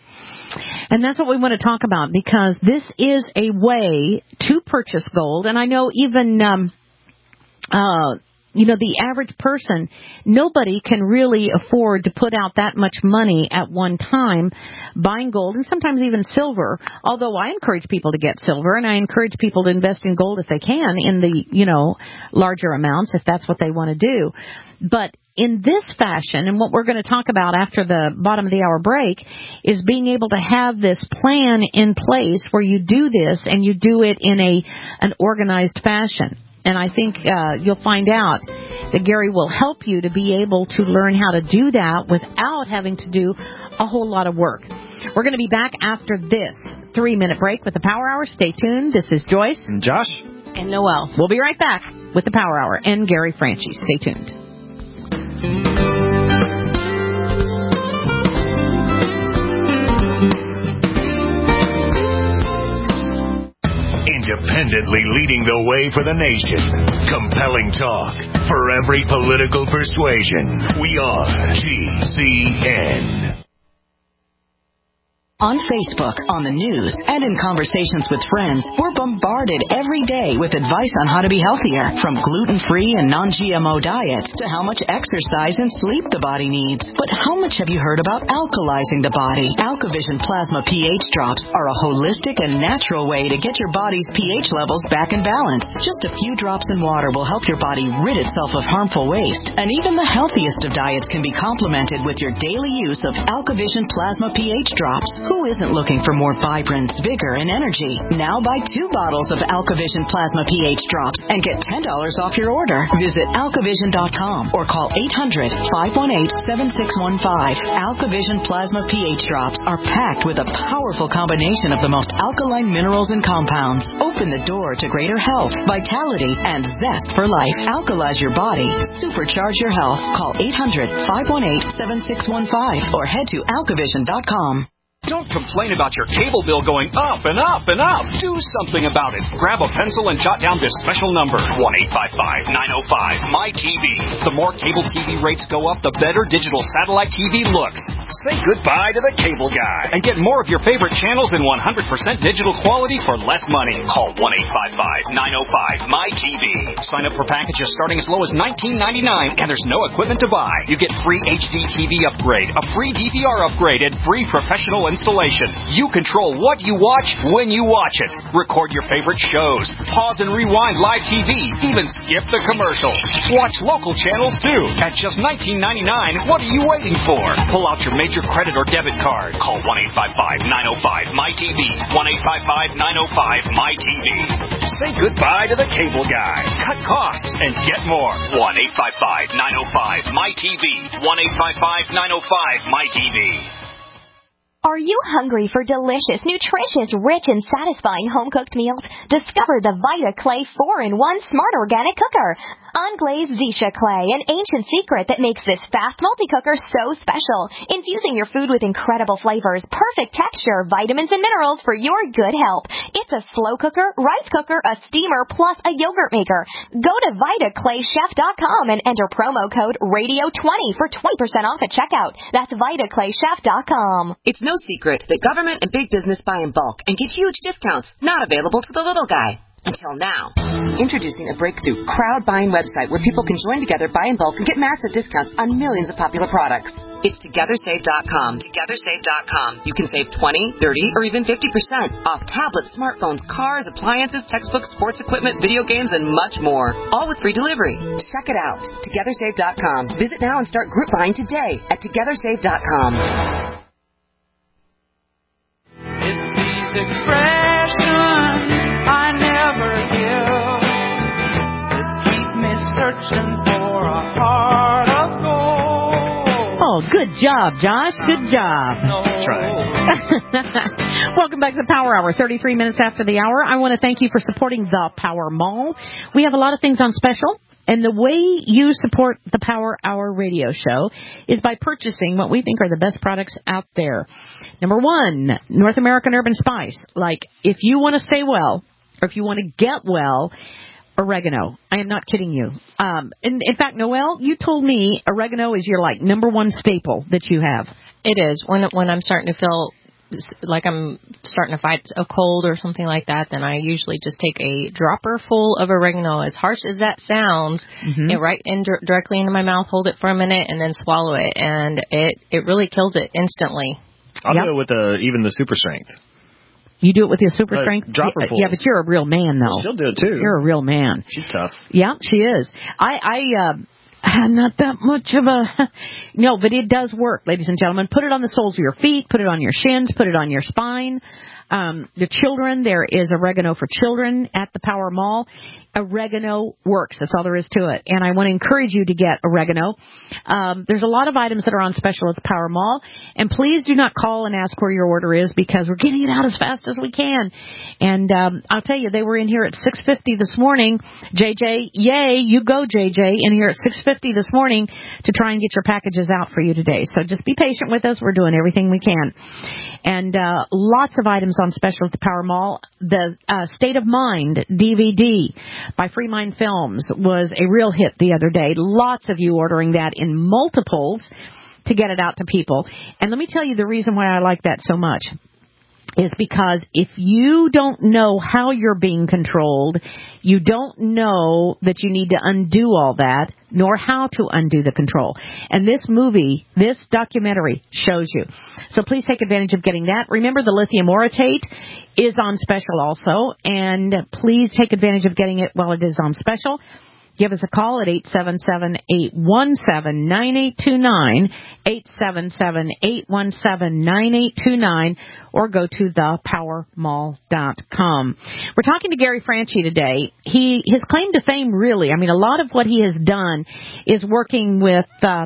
And that's what we want to talk about, because this is a way to purchase gold. And I know even um, uh, you know, the average person, nobody can really afford to put out that much money at one time buying gold and sometimes even silver, although I encourage people to get silver and I encourage people to invest in gold if they can in the, you know, larger amounts if that's what they want to do. But in this fashion, and what we're going to talk about after the bottom of the hour break, is being able to have this plan in place where you do this and you do it in a an organized fashion. And I think uh, you'll find out that Gary will help you to be able to learn how to do that without having to do a whole lot of work. We're going to be back after this three-minute break with the Power Hour. Stay tuned. This is Joyce. And Josh. And Noel. We'll be right back with the Power Hour and Gary Franchi. Stay tuned. Independently leading the way for the nation. Compelling talk for every political persuasion. We are G C N. On Facebook, on the news, and in conversations with friends, we're bombarded every day with advice on how to be healthier, from gluten-free and non-G M O diets to how much exercise and sleep the body needs. But how much have you heard about alkalizing the body? AlkaVision Plasma pH drops are a holistic and natural way to get your body's pH levels back in balance. Just a few drops in water will help your body rid itself of harmful waste. And even the healthiest of diets can be complemented with your daily use of AlkaVision Plasma pH drops. Who isn't looking for more vibrance, vigor, and energy? Now buy two bottles of AlkaVision Plasma pH drops and get ten dollars off your order. Visit alkavision dot com or call eight hundred, five one eight, seven six one five. AlkaVision Plasma pH drops are packed with a powerful combination of the most alkaline minerals and compounds. Open the door to greater health, vitality, and zest for life. Alkalize your body. Supercharge your health. Call eight hundred, five one eight, seven six one five or head to alkavision dot com. Don't complain about your cable bill going up and up and up. Do something about it. Grab a pencil and jot down this special number, one eight five five, nine oh five, M Y T V. The more cable T V rates go up, the better digital satellite T V looks. Say goodbye to the cable guy and get more of your favorite channels in one hundred percent digital quality for less money. Call one eight five five, nine oh five, M Y T V. Sign up for packages starting as low as nineteen ninety-nine, and there's no equipment to buy. You get free H D T V upgrade, a free D V R upgrade, and free professional installation. You control what you watch when you watch it. Record your favorite shows. Pause and rewind live T V. Even skip the commercials. Watch local channels too. At just nineteen ninety-nine, what are you waiting for? Pull out your major credit or debit card. Call one eight five five, nine oh five, M Y T V. one eight five five, nine oh five, M Y T V. Say goodbye to the cable guy. Cut costs and get more. one eight five five, nine oh five, M Y T V. one eight five five, nine oh five, M Y T V. Are you hungry for delicious, nutritious, rich, and satisfying home-cooked meals? Discover the Vita Clay four in one Smart Organic Cooker. Unglazed Zisha Clay, an ancient secret that makes this fast multi-cooker so special. Infusing your food with incredible flavors, perfect texture, vitamins, and minerals for your good health. It's a slow cooker, rice cooker, a steamer, plus a yogurt maker. Go to Vita Clay Chef dot com and enter promo code radio twenty for twenty percent off at checkout. That's Vita Clay Chef dot com. It's no secret that government and big business buy in bulk and get huge discounts not available to the little guy. Until now. Introducing a breakthrough crowd buying website where people can join together, buy in bulk, and get massive discounts on millions of popular products. It's Together Save dot com. Together Save dot com. You can save twenty, thirty, or even fifty percent off tablets, smartphones, cars, appliances, textbooks, sports equipment, video games, and much more. All with free delivery. Check it out. Together Save dot com. Visit now and start group buying today at Together Save dot com. It's these expressions I never hear that keep me searching for a heart of gold. Oh, good job, Josh. Good job. No. Try. Welcome back to the Power Hour, thirty-three minutes after the hour. I want to thank you for supporting the Power Mall. We have a lot of things on special. And the way you support the Power Hour radio show is by purchasing what we think are the best products out there. Number one, North American Herb and Spice. Like, if you want to stay well, or if you want to get well, oregano. I am not kidding you. Um, in, in fact, Noelle, you told me oregano is your, like, number one staple that you have. It is. When when I'm starting to feel like I'm starting to fight a cold or something like that, then I usually just take a dropper full of oregano. As harsh as that sounds, Mm-hmm. it right in directly into my mouth, hold it for a minute, and then swallow it, and it it really kills it instantly. I'll Yep. do it with the even the super strength. You do it with your super Uh, strength? dropper full. Yeah, but you're a real man, though. She'll do it too. You're a real man. She's tough. Yeah, she is. I, I, uh, I'm not that much of a, no, but it does work, ladies and gentlemen. Put it on the soles of your feet, put it on your shins, put it on your spine. Um, the children, there is oregano for children at the Power Mall. Oregano works. That's all there is to it. And I want to encourage you to get oregano. Um, there's a lot of items that are on special at the Power Mall. And please do not call and ask where your order is, because we're getting it out as fast as we can. And um, I'll tell you, they were in here at six fifty this morning. J J, yay, you go, J J, in here at six fifty this morning to try and get your packages out for you today. So just be patient with us. We're doing everything we can. And uh, lots of items on special at the Power Mall. The uh, State of Mind D V D by Free Mind Films was a real hit the other day. Lots of you ordering that in multiples to get it out to people. And let me tell you the reason why I like that so much is because if you don't know how you're being controlled, you don't know that you need to undo all that, nor how to undo the control. And this movie, this documentary shows you. So please take advantage of getting that. Remember, the lithium orotate is on special also, and please take advantage of getting it while it is on special. Give us a call at eight seven seven, eight one seven, nine eight two nine, eight seven seven, eight one seven, nine eight two nine, or go to the power mall dot com. We're talking to Gary Franchi today. He his claim to fame, really, I mean, a lot of what he has done is working with uh,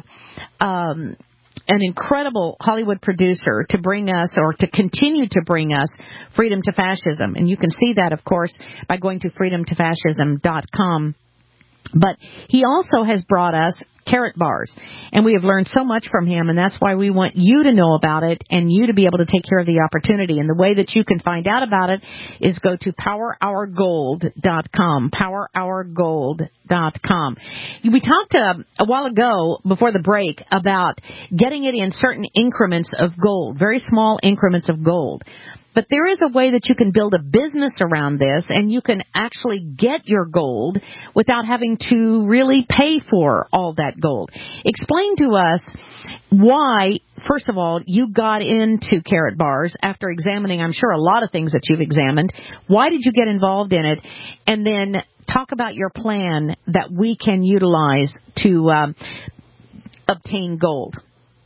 um, an incredible Hollywood producer to bring us, or to continue to bring us, freedom to fascism. And you can see that, of course, by going to freedom to fascism dot com. But he also has brought us carrot bars, and we have learned so much from him, and that's why we want you to know about it and you to be able to take care of the opportunity. And the way that you can find out about it is go to power hour gold dot com, power hour gold dot com. We talked uh, a while ago before the break about getting it in certain increments of gold, very small increments of gold. But there is a way that you can build a business around this, and you can actually get your gold without having to really pay for all that gold. Explain to us why, first of all, you got into carrot bars after examining, I'm sure, a lot of things that you've examined. Why did you get involved in it? And then talk about your plan that we can utilize to um, obtain gold.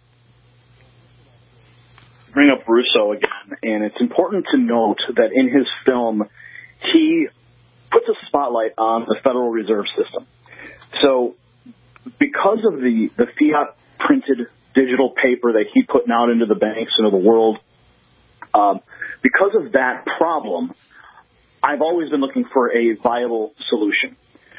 Bring up Russo again, and it's important to note that in his film, he puts a spotlight on the Federal Reserve System. So because of the, the fiat-printed digital paper that he put out into the banks and into the world, um, because of that problem, I've always been looking for a viable solution.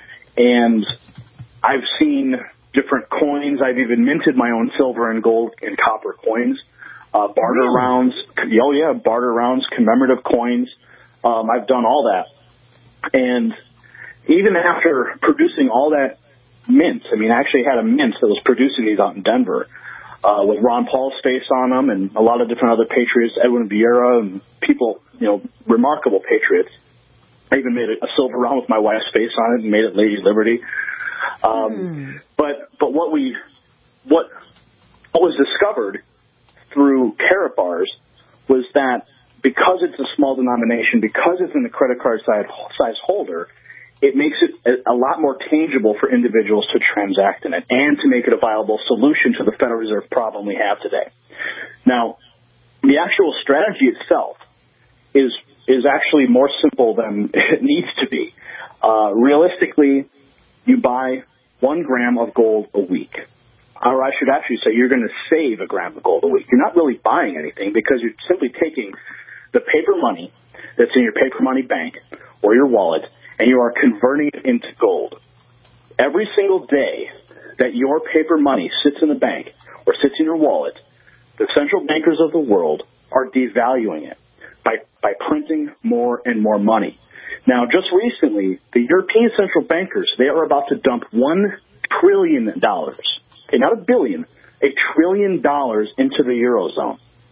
And I've seen different coins. I've even minted my own silver and gold and copper coins. Uh, barter really? rounds, oh yeah, barter rounds, commemorative coins. Um, I've done all that. And even after producing all that mint, I mean, I actually had a mint that was producing these out in Denver, uh, with Ron Paul's face on them and a lot of different other patriots, Edwin Vieira and people, you know, remarkable patriots. I even made a, a silver round with my wife's face on it and made it Lady Liberty. Um, mm. but, but what we, what, what was discovered through carrot bars was that because it's a small denomination, because it's in the credit card size, size holder, it makes it a, a lot more tangible for individuals to transact in it and to make it a viable solution to the Federal Reserve problem we have today. Now, the actual strategy itself is is actually more simple than it needs to be. Uh, realistically, you buy one gram of gold a week. Or I should actually say you're going to save a gram of gold a week. You're not really buying anything because you're simply taking the paper money that's in your paper money bank or your wallet, and you are converting it into gold. Every single day that your paper money sits in the bank or sits in your wallet, the central bankers of the world are devaluing it by, by printing more and more money. Now, just recently, the European central bankers, they are about to dump one trillion dollars. Okay, not a billion, a trillion dollars into the Eurozone.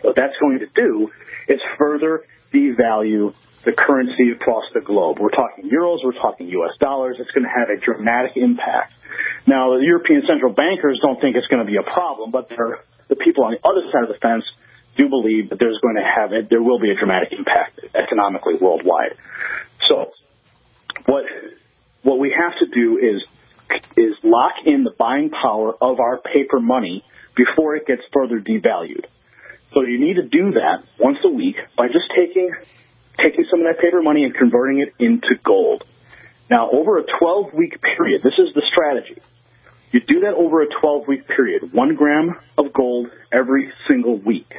What that's going to do is further devalue the currency across the globe. We're talking euros, we're talking U S dollars. It's going to have a dramatic impact. Now, the European central bankers don't think it's going to be a problem, but they're, the people on the other side of the fence do believe that there's going to have it, there will be a dramatic impact economically worldwide. So what what we have to do is is lock in the buying power of our paper money before it gets further devalued. So you need to do that once a week by just taking taking some of that paper money and converting it into gold. Now, over a twelve-week period, this is the strategy. You do that over a twelve-week period, one gram of gold every single week.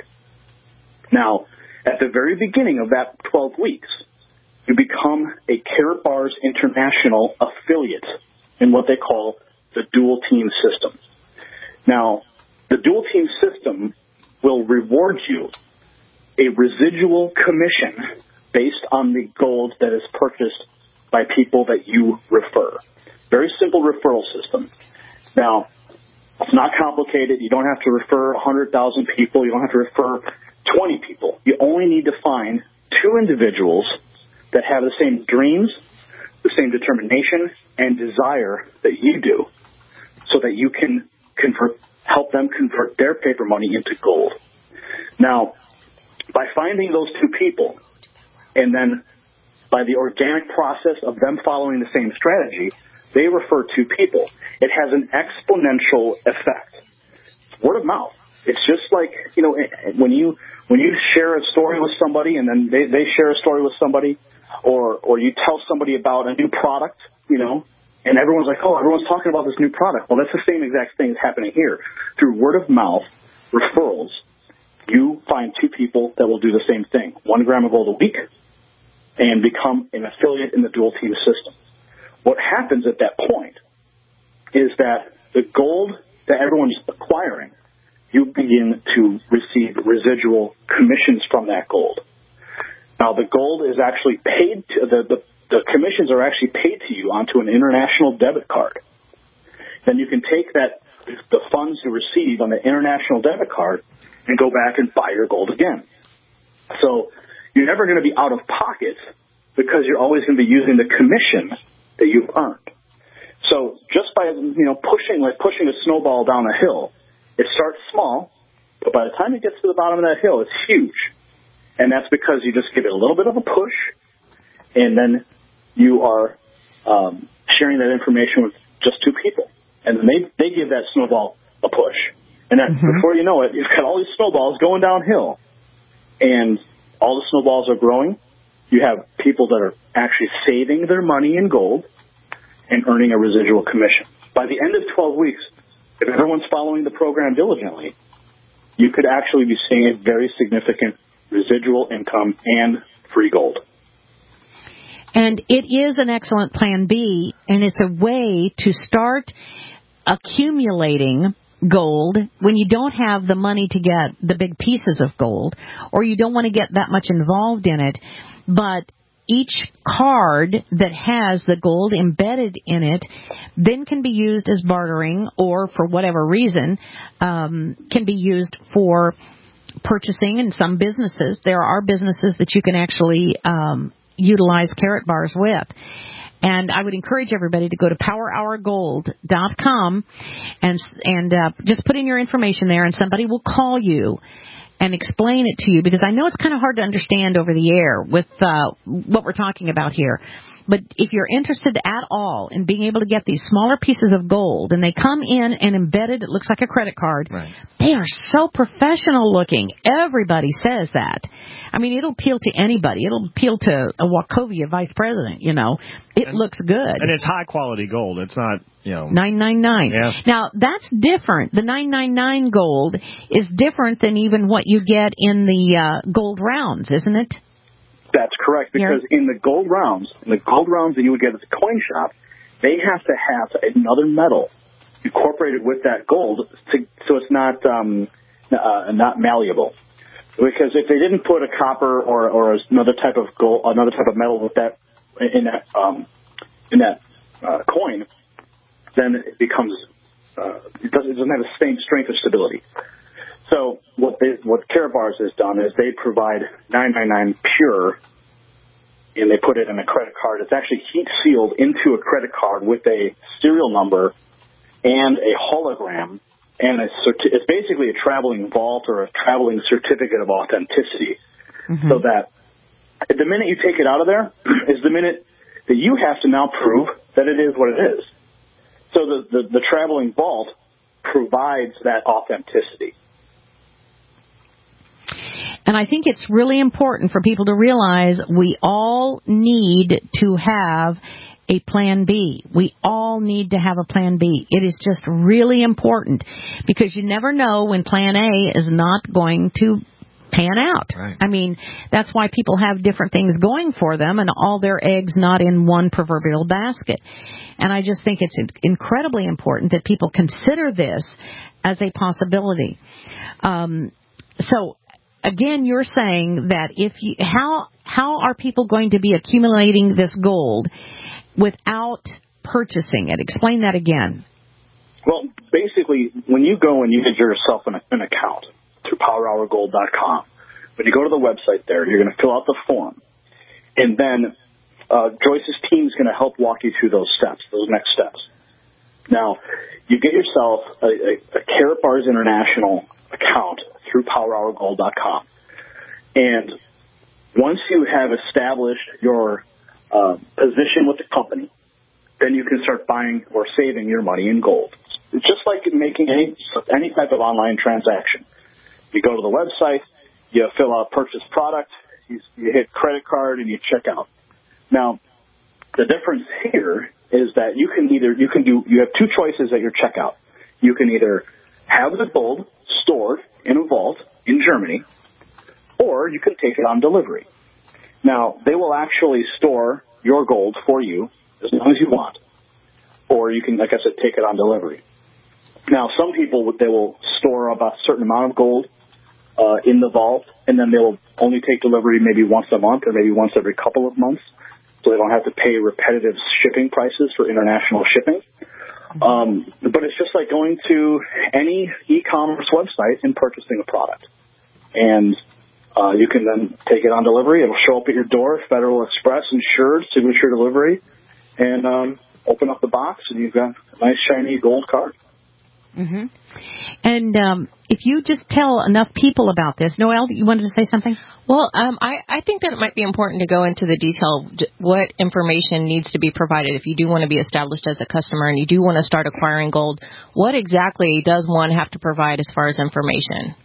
Now, at the very beginning of that twelve weeks, you become a Karatbars International affiliate in what they call the dual team system. Now, the dual team system will reward you a residual commission based on the gold that is purchased by people that you refer. Very simple referral system. Now, it's not complicated. You don't have to refer one hundred thousand people. You don't have to refer twenty people. You only need to find two individuals that have the same dreams, the same determination, and desire that you do, so that you can convert, help them convert their paper money into gold. Now, by finding those two people, and then by the organic process of them following the same strategy, they refer two people. It has an exponential effect. Word of mouth. It's just like, you know, when you when you share a story with somebody and then they, they share a story with somebody, or or you tell somebody about a new product, you know, and everyone's like, oh, everyone's talking about this new product. Well, that's the same exact thing that's happening here. Through word of mouth referrals, you find two people that will do the same thing, one gram of gold a week, and become an affiliate in the dual team system. What happens at that point is that the gold that everyone's acquiring, you begin to receive residual commissions from that gold. Now, the gold is actually paid to, the, the, the commissions are actually paid to you onto an international debit card. Then you can take that, the funds you receive on the international debit card and go back and buy your gold again. So you're never going to be out of pocket because you're always going to be using the commission that you've earned. So just by, you know, pushing, like pushing a snowball down a hill, it starts small, but by the time it gets to the bottom of that hill, it's huge. And that's because you just give it a little bit of a push, and then you are um, sharing that information with just two people. And then they, they give that snowball a push. And then mm-hmm. before you know it, you've got all these snowballs going downhill. And all the snowballs are growing. You have people that are actually saving their money in gold and earning a residual commission. By the end of twelve weeks, if everyone's following the program diligently, you could actually be seeing a very significant residual income and free gold. And it is an excellent plan B, and it's a way to start accumulating gold when you don't have the money to get the big pieces of gold, or you don't want to get that much involved in it. But each card that has the gold embedded in it then can be used as bartering, or for whatever reason, um, can be used for purchasing. In some businesses, there are businesses that you can actually um, utilize Karatbars with. And I would encourage everybody to go to power hour gold dot com and and uh, just put in your information there, and somebody will call you and explain it to you, because I know it's kind of hard to understand over the air with uh, what we're talking about here. But if you're interested at all in being able to get these smaller pieces of gold, and they come in and embedded, it looks like a credit card. Right. They are so professional looking. Everybody says that. I mean, it'll appeal to anybody. It'll appeal to a Wachovia vice president, you know. It and, looks good. And it's high quality gold. It's not, you know. nine ninety-nine. Yeah. Now, that's different. The nine ninety-nine gold is different than even what you get in the uh, gold rounds, isn't it? That's correct, because yeah. in the gold rounds, in the gold rounds that you would get at the coin shop, they have to have another metal incorporated with that gold, to, so it's not um, uh, not malleable. Because if they didn't put a copper or, or another type of gold, another type of metal with that in that um, in that uh, coin, then it becomes uh, it doesn't, it doesn't have the same strength or stability. So what they, what Karatbars has done is they provide nine ninety-nine pure, and they put it in a credit card. It's actually heat sealed into a credit card with a serial number and a hologram, and a certi- it's basically a traveling vault or a traveling certificate of authenticity. Mm-hmm. So that the minute you take it out of there is the minute that you have to now prove that it is what it is. So the, the, the traveling vault provides that authenticity. And I think it's really important for people to realize we all need to have a plan B. We all need to have a plan B. It is just really important because you never know when plan A is not going to pan out. Right. I mean, that's why people have different things going for them and all their eggs not in one proverbial basket. And I just think it's incredibly important that people consider this as a possibility. Um, so, again, you're saying that if you, how how are people going to be accumulating this gold without purchasing it? Explain that again. Well, basically, when you go and you get yourself an, an account through power hour gold dot com, when you go to the website there, you're going to fill out the form, and then uh, Joyce's team is going to help walk you through those steps, those next steps. Now, you get yourself a, a, a Karatbars International account through power hour gold dot com. And once you have established your uh, position with the company, then you can start buying or saving your money in gold. It's just like making any any type of online transaction. You go to the website, you fill out purchase product, you, you hit credit card, and you check out. Now, the difference here is that you can either you can do you have two choices at your checkout. You can either have the gold stored in a vault in Germany, or you can take it on delivery. Now, they will actually store your gold for you as long as you want, or you can, like I said, take it on delivery. Now, some people, they will store about a certain amount of gold uh, in the vault, and then they will only take delivery maybe once a month or maybe once every couple of months, so they don't have to pay repetitive shipping prices for international shipping. Um, but it's just like going to any e-commerce website and purchasing a product. And uh, you can then take it on delivery. It'll show up at your door, Federal Express, insured, signature delivery, and um, open up the box, and you've got a nice, shiny gold card. Mm-hmm. And um, if you just tell enough people about this, Noelle, you wanted to say something? Well, um, I, I think that it might be important to go into the detail of what information needs to be provided if you do want to be established as a customer and you do want to start acquiring gold. What exactly does one have to provide as far as information?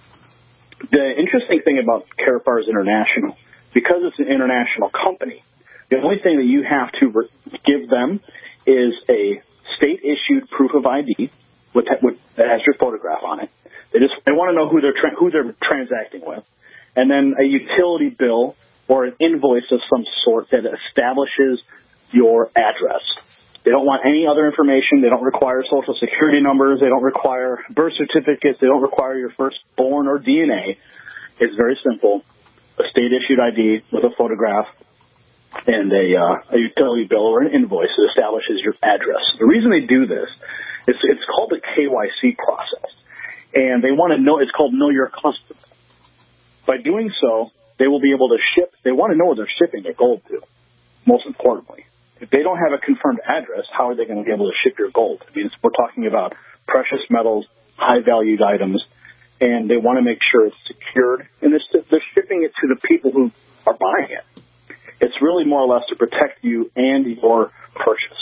The interesting thing about Karatbars International, because it's an international company, the only thing that you have to re- give them is a state-issued proof of I D with, with, that has your photograph on it. They just they want to know who they're tra- who they're transacting with, and then a utility bill or an invoice of some sort that establishes your address. They don't want any other information. They don't require social security numbers. They don't require birth certificates. They don't require your firstborn or D N A. It's very simple. A state-issued I D with a photograph and a, uh, a utility bill or an invoice that establishes your address. The reason they do this is it's called the K Y C process. And they want to know, it's called Know Your Customer. By doing so, they will be able to ship, they want to know where they're shipping their gold to, most importantly. If they don't have a confirmed address, how are they going to be able to ship your gold? I mean, we're talking about precious metals, high-valued items, and they want to make sure it's secured. And they're shipping it to the people who are buying it. It's really more or less to protect you and your purchase.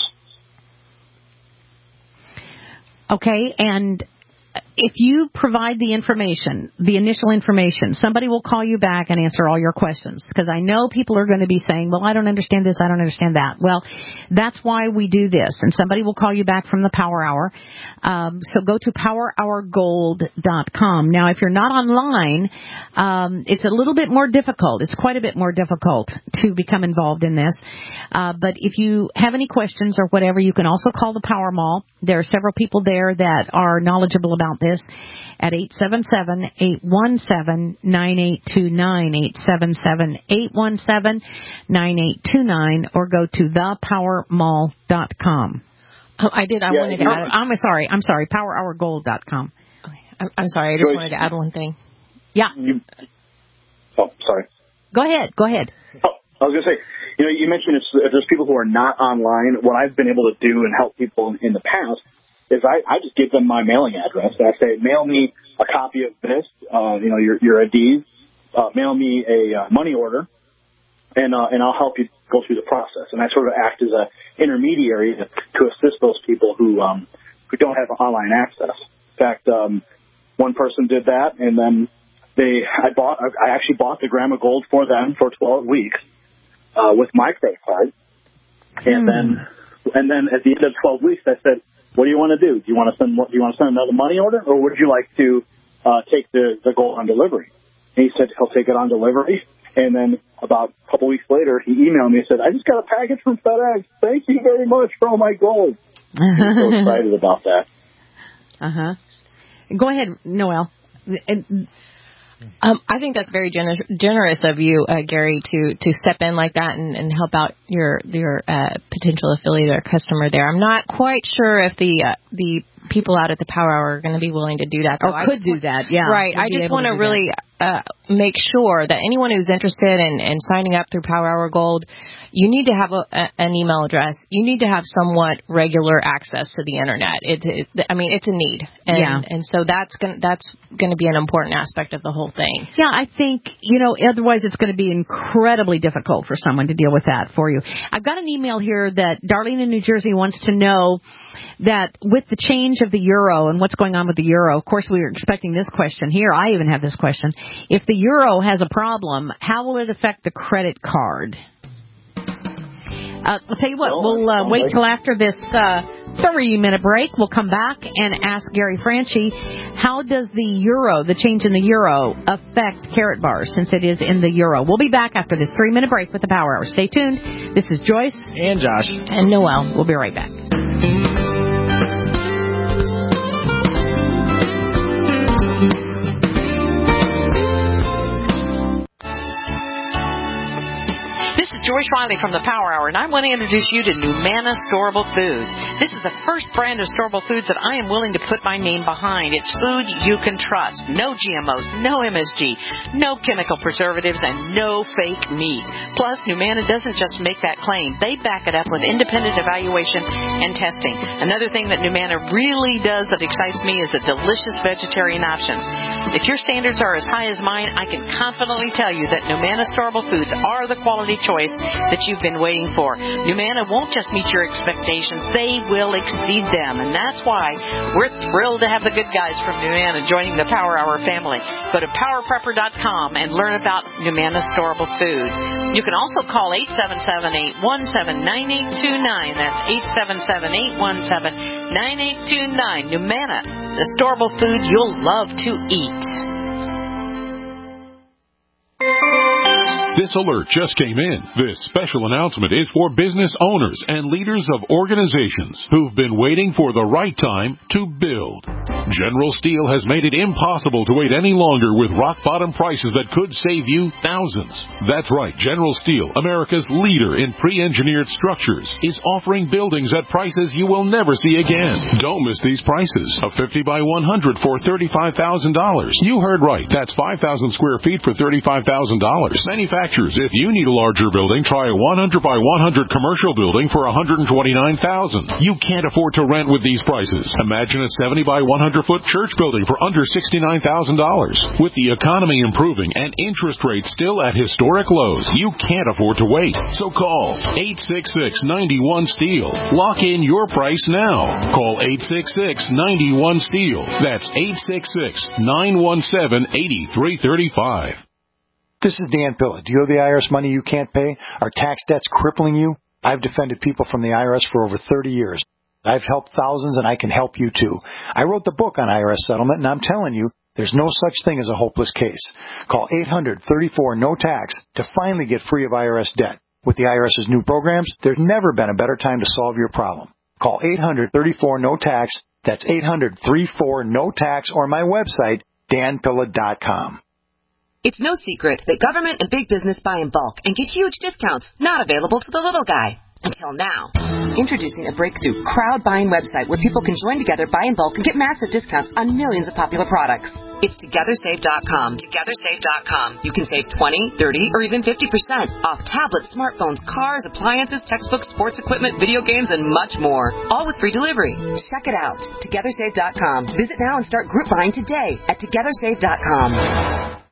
Okay, and if you provide the information, the initial information, somebody will call you back and answer all your questions. Because I know people are going to be saying, well, I don't understand this, I don't understand that. Well, that's why we do this. And somebody will call you back from the Power Hour. Um, so go to power hour gold dot com. Now, if you're not online, um, it's a little bit more difficult. It's quite a bit more difficult to become involved in this. Uh, but if you have any questions or whatever, you can also call the Power Mall. There are several people there that are knowledgeable about this at eight seven seven, eight one seven, nine eight two nine, eight seven seven, eight one seven, nine eight two nine, or go to the power mall dot com. Oh, I did. I yeah, wanted to no, add. I'm sorry. I'm sorry. power hour gold dot com. I'm, I'm sorry. I just Joyce, wanted to add one thing. Yeah. You, oh, sorry. Go ahead. Go ahead. Oh, I was going to say, you know, you mentioned if, if there's people who are not online, what I've been able to do and help people in, in the past is I, I just give them my mailing address. I say, mail me a copy of this, uh, you know, your, your I Ds, uh, mail me a uh, money order, and uh, and I'll help you go through the process. And I sort of act as a intermediary to, to assist those people who um, who don't have online access. In fact, um, one person did that, and then they I bought I actually bought the gram of gold for them for twelve weeks uh, with my credit card, and hmm. then and then at the end of twelve weeks, I said, "What do you want to do? Do you want to send do you want to send another money order, or would you like to uh, take the the gold on delivery?" And he said he'll take it on delivery. And then about a couple weeks later, he emailed me and said, "I just got a package from FedEx. Thank you very much for all my gold." I'm so excited about that. Uh-huh. Go ahead, Noelle. Um, I think that's very gener- generous of you, uh, Gary, to, to step in like that and, and help out your your uh, potential affiliate or customer there. I'm not quite sure if the uh, the people out at the Power Hour are going to be willing to do that. Though. Or could do want, that, yeah. Right. I just want to really uh, make sure that anyone who's interested in, in signing up through Power Hour Gold, you need to have a, a, an email address. You need to have somewhat regular access to the internet. It, it I mean, it's a need, and yeah. and so that's going that's going to be an important aspect of the whole thing. Yeah, I think you know. Otherwise, it's going to be incredibly difficult for someone to deal with that for you. I've got an email here that Darlene in New Jersey wants to know that with the change of the euro and what's going on with the euro. Of course, we were expecting this question here. I even have this question: if the euro has a problem, how will it affect the credit card? Uh, I'll tell you what, we'll uh, wait till after this uh, three-minute break. We'll come back and ask Gary Franchi, how does the euro, the change in the euro, affect Carrot Bars since it is in the euro? We'll be back after this three-minute break with the Power Hour. Stay tuned. This is Joyce. And Josh. And Noelle. We'll be right back. This is Joyce Riley from the Power Hour, and I want to introduce you to Numana Storable Foods. This is the first brand of storable foods that I am willing to put my name behind. It's food you can trust. No G M Os, no M S G, no chemical preservatives, and no fake meat. Plus, Numana doesn't just make that claim. They back it up with independent evaluation and testing. Another thing that Numana really does that excites me is the delicious vegetarian options. If your standards are as high as mine, I can confidently tell you that Numana Storable Foods are the quality choice that you've been waiting for. Numana won't just meet your expectations, they will exceed them. And that's why we're thrilled to have the good guys from Numana joining the Power Hour family. Go to power prepper dot com and learn about Numana Storable Foods. You can also call eight seven seven, eight one seven, nine eight two nine. That's eight seven seven, eight one seven, nine eight two nine. Numana, the storable food you'll love to eat. This alert just came in. This special announcement is for business owners and leaders of organizations who've been waiting for the right time to build. General Steel has made it impossible to wait any longer with rock-bottom prices that could save you thousands. That's right. General Steel, America's leader in pre-engineered structures, is offering buildings at prices you will never see again. Don't miss these prices. A fifty by one hundred for thirty-five thousand dollars. You heard right. That's five thousand square feet for thirty-five thousand dollars. Manufacturers, if you need a larger building, try a one hundred by one hundred commercial building for one hundred twenty-nine thousand dollars. You can't afford to rent with these prices. Imagine a seventy by one hundred foot church building for under sixty-nine thousand dollars. With the economy improving and interest rates still at historic lows, you can't afford to wait. So call eight six six, nine one, STEEL. Lock in your price now. Call eight six six, nine one, STEEL. That's eight six six, nine one seven, eight three three five. This is Dan Pilla. Do you owe the I R S money you can't pay? Are tax debts crippling you? I've defended people from the I R S for over thirty years. I've helped thousands, and I can help you too. I wrote the book on I R S settlement, and I'm telling you, there's no such thing as a hopeless case. Call eight hundred, thirty-four, no tax to finally get free of I R S debt. With the IRS's new programs, there's never been a better time to solve your problem. Call eight hundred, thirty-four, no tax. That's eight hundred, thirty-four, no tax, or my website, dan pilla dot com. It's no secret that government and big business buy in bulk and get huge discounts not available to the little guy. Until now. Introducing a breakthrough crowd buying website where people can join together, buy in bulk, and get massive discounts on millions of popular products. It's Together Save dot com. Together Save dot com. You can save twenty, thirty, or even fifty percent off tablets, smartphones, cars, appliances, textbooks, sports equipment, video games, and much more. All with free delivery. Check it out. Together Save dot com. Visit now and start group buying today at Together Save dot com.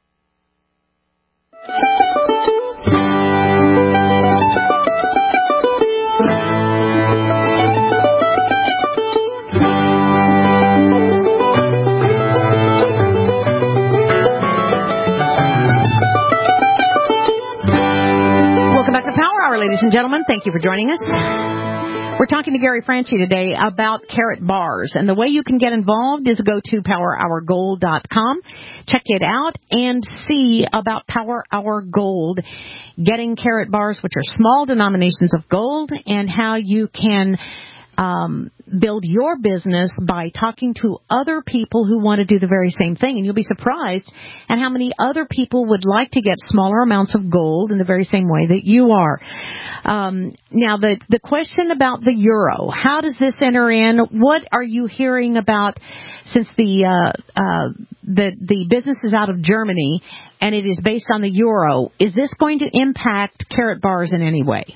Ladies and gentlemen, thank you for joining us. We're talking to Gary Franchi today about Karat bars, and the way you can get involved is go to power hour gold dot com, check it out, and see about Power Hour Gold, getting Karat bars, which are small denominations of gold, and how you can um, build your business by talking to other people who want to do the very same thing. And you'll be surprised at how many other people would like to get smaller amounts of gold in the very same way that you are. Um, now, the, the question about the euro, how does this enter in? What are you hearing about since the, uh, uh, the, the business is out of Germany and it is based on the euro? Is this going to impact Karat bars in any way?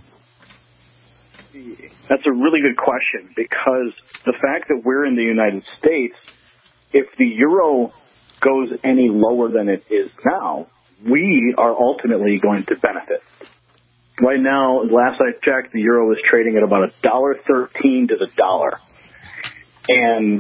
That's a really good question, because the fact that we're in the United States, if the euro goes any lower than it is now, we are ultimately going to benefit. Right now, last I checked, the euro is trading at about one dollar thirteen to the dollar. And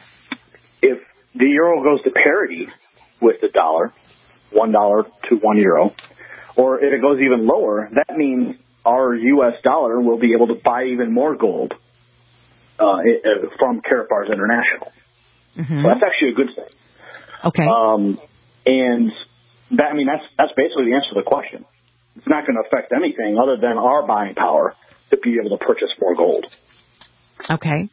if the euro goes to parity with the dollar, one dollar to one euro, or if it goes even lower, that means our U S dollar will be able to buy even more gold uh, from Karat Bars International. Mm-hmm. So that's actually a good thing. Okay. Um, and that, I mean, that's that's basically the answer to the question. It's not going to affect anything other than our buying power to be able to purchase more gold. Okay.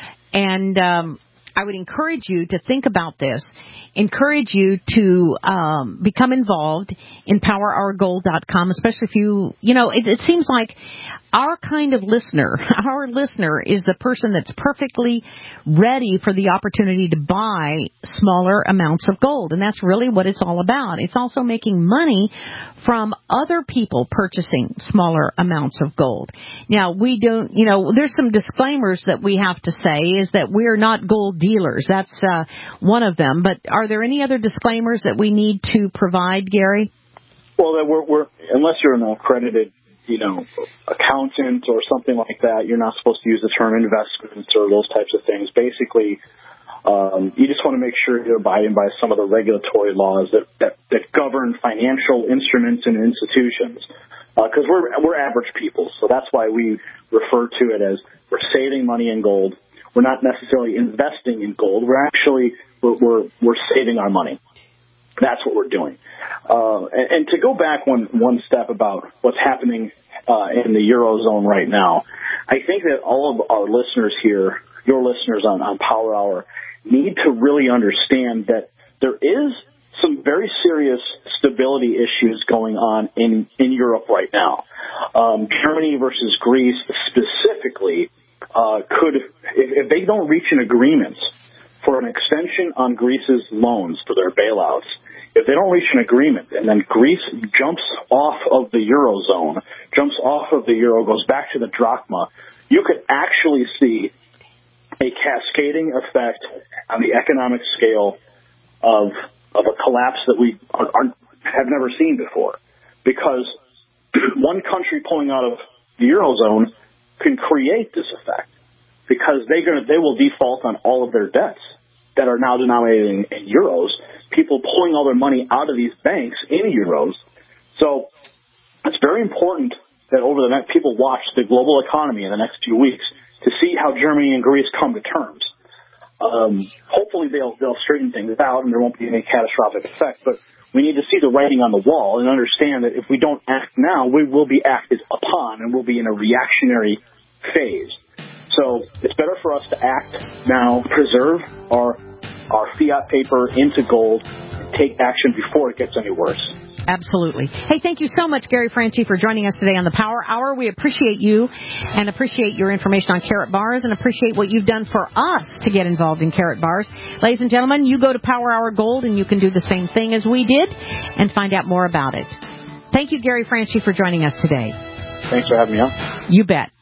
And um, I would encourage you to think about this. Encourage you to um, become involved in power hour gold dot com, especially if you, you know, it, it seems like our kind of listener, our listener is the person that's perfectly ready for the opportunity to buy smaller amounts of gold. And that's really what it's all about. It's also making money from other people purchasing smaller amounts of gold. Now, we don't, you know, there's some disclaimers that we have to say is that we're not gold dealers. That's uh, one of them. But are there any other disclaimers that we need to provide, Gary? Well, that we're, we're unless you're an accredited, you know, accountant or something like that, you're not supposed to use the term investments or those types of things. Basically, um, you just want to make sure you're abiding by some of the regulatory laws that, that, that govern financial instruments and institutions. Because uh, we're we're average people, so that's why we refer to it as we're saving money in gold. We're not necessarily investing in gold. We're actually we're we're, we're saving our money. That's what we're doing. Uh, and, and to go back one one step about what's happening uh, in the Eurozone right now, I think that all of our listeners here, your listeners on, on Power Hour, need to really understand that there is some very serious stability issues going on in, in Europe right now. Um, Germany versus Greece specifically uh, could, if, if they don't reach an agreement for an extension on Greece's loans for their bailouts, if they don't reach an agreement and then Greece jumps off of the Eurozone, jumps off of the euro, goes back to the drachma, you could actually see a cascading effect on the economic scale of of a collapse that we are, are, have never seen before. Because one country pulling out of the Eurozone can create this effect because they gonna, they will default on all of their debts that are now denominated in, in euros, people pulling all their money out of these banks in euros. So it's very important that over the next, people watch the global economy in the next few weeks to see how Germany and Greece come to terms. Um, hopefully they'll they'll straighten things out and there won't be any catastrophic effect. But we need to see the writing on the wall and understand that if we don't act now, we will be acted upon and we'll be in a reactionary phase. So it's better for us to act now, preserve our our fiat paper into gold, and take action before it gets any worse. Absolutely. Hey, thank you so much, Gary Franchi, for joining us today on the Power Hour. We appreciate you and appreciate your information on Carrot Bars and appreciate what you've done for us to get involved in Carrot Bars. Ladies and gentlemen, you go to Power Hour Gold and you can do the same thing as we did and find out more about it. Thank you, Gary Franchi, for joining us today. Thanks for having me on. You bet.